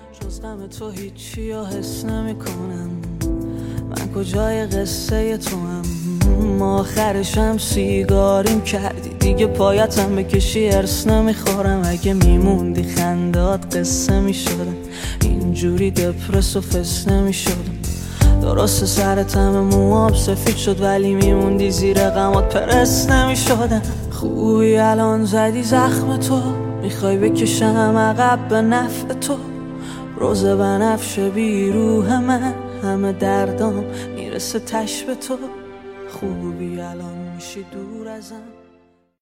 جز غم تو هیچی رو حس نمی کنم. من کجای قصه تو هم؟ ما آخرشم سیگاریم کردی دیگه، پایتم بکشی ارس نمیخورم. اگه میموندی خندات قصه میشدم، اینجوری دپرس و فس نمیشدم. درست سرتم مواب سفید شد ولی میموندی زیر غمات پرس نمیشدم. خوبی الان زدی زخم تو، میخوای بکشم عقب به نفع تو. روز بنفش بی روح من، همه دردام میرسه تش به تو. خوبی الان میشی دور ازم.